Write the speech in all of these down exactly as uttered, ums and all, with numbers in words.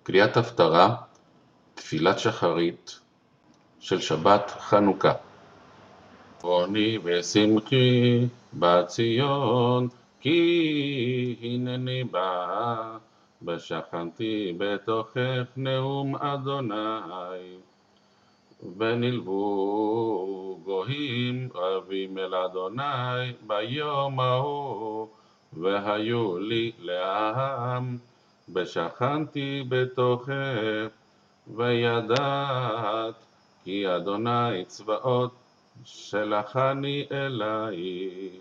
קריאת הפטרה, תפילת שחרית של שבת חנוכה. עוני ושמחי בציון, כי הנני בא, ושכנתי בתוכך נאום אדוני. ונלוו גויים רבים אל אדוני ביום ההוא, והיו לי לעם, ושכנתי בתוכך, וידעת כי אדוני צבאות שלחני אלייך.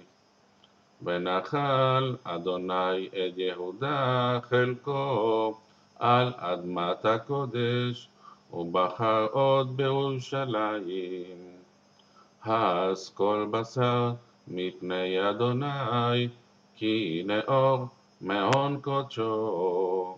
ונחל אדוני את יהודה חלקו על אדמת הקודש, ובחר עוד בירושלים. הס כל בשר מפני אדוני, כי נאור מהון קודשו.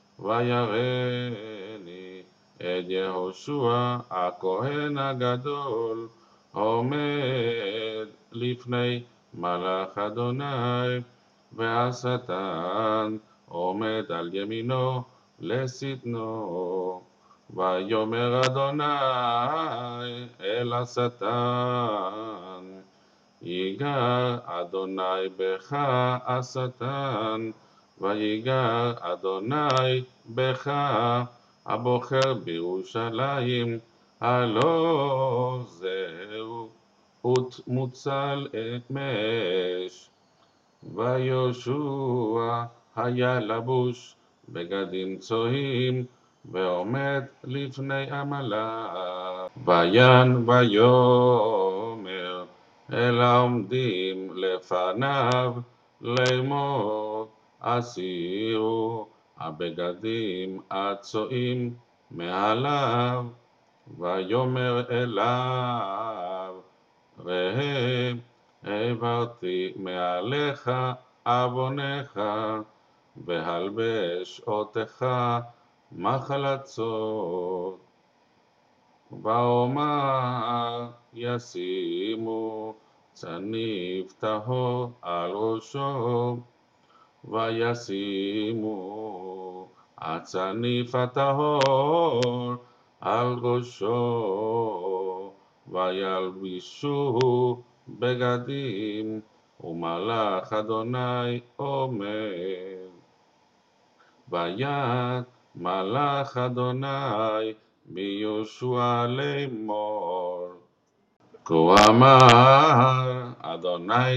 ויראני את יהושע הכהן הגדול, עומד לפני מלאך אדוני, והשטן עומד על ימינו לשטנו. ויאמר אדוני אל השטן, ייגר אדוני בך השטן, ויגר אדוני בך הבוחר בירושלים, הלא זהו אות מוצל אמש. ויהושע היה לבוש בגדים צוהים, ועומד לפני המלאך. ויען ויאמר אל העומדים לפניו לאמור, הסירו הבגדים הצועים מעליו. ויאמר אליו, ראה העברתי מעליך עוונך, והלבש אותך מחלצות. ואומר ישימו צניף טהור על ראשו, וישימו הצניף הטהור על ראשו, וילבישו בגדים, ומלאך אדוני עומד. ויט מלאך אדוני ביהושע לאמור, כה אמר אדוני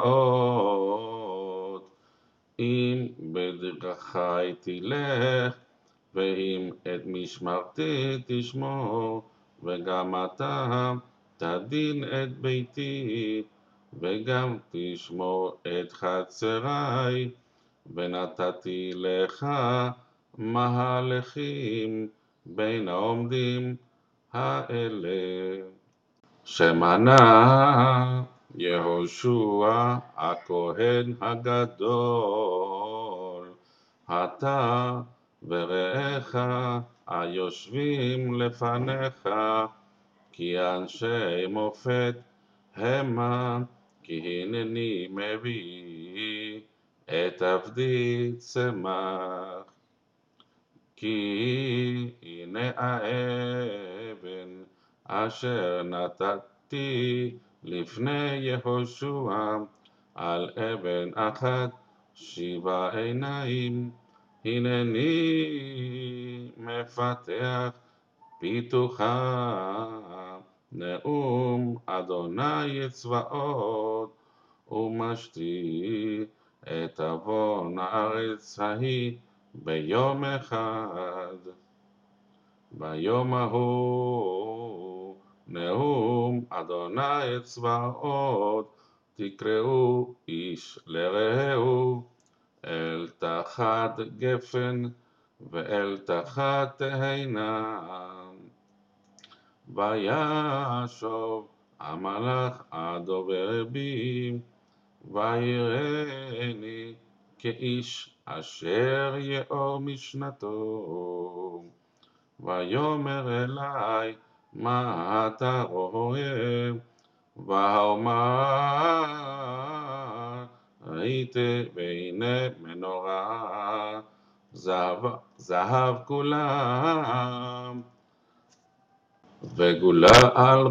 צבאות, אם בדרכי תלך, ואם את משמרתי תשמור, וגם אתה תדין את ביתי, וגם תשמור את חצרי, ונתתי לך מהלכים בין העומדים האלה. שמנה יהושע הכהן הגדול, אתה ורעך היושבים לפניך, כי אנשי מופת המה, כי הנני מביא את עבדי צמח. כי הנה האבן אשר נתתי לפני יהושע, על אבן אחת שבע עיניים, הנני מפתח פיתוחה, נאום אדוני צבאות, ומשתי את עוון הארץ ההיא ביום אחד. ביום ההוא נאום אדוני צבאות, תקראו איש לרעהו, אל תחת גפן ואל תחת תאנה. וישוב המלאך הדובר בי, ויראני כאיש אשר יאור משנתו. ויאמר אלי, מה אתה רואה? ואומר, ראיתי והנה מנורה זהב זהב כולם, וגולה על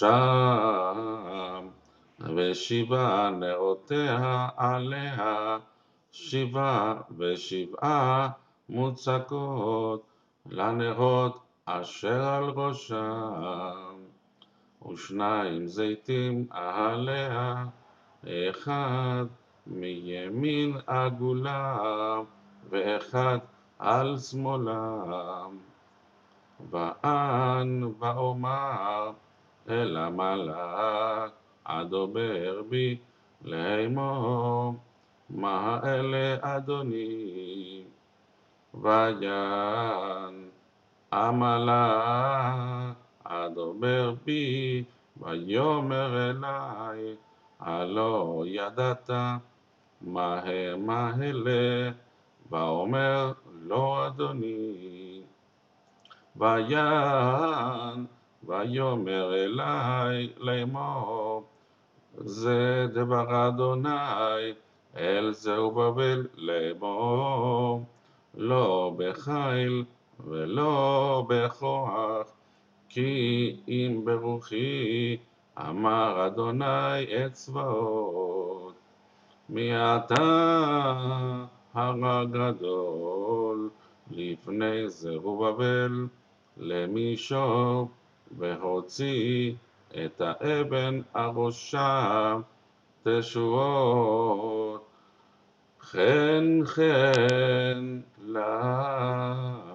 ראשם, ושבעה נרותיה עליה, שבעה ושבעה מוצקות לנרות אשר על ראשם, ושניים זיתים עליה, אחד מימין עגולה, ואחד על שמאלם. ואן ואומר אל המלאך הדובר בי לאמור, מה אלה אדוני? ויען המלאך הדובר בי ויאמר אלי, הלא ידעת מה הם האלה? ואומר לא אדוני. ויען ויאמר אלי לאמור, זה דבר אדוני אל זרובבל לאמור, לא בחיל ולא בכוח, כי אם ברוחי, אמר אדוני את צבאות. מעתה הר הגדול לפני זרובבל למישור, והוציא את האבן הראשה תשועות, חן חן לך.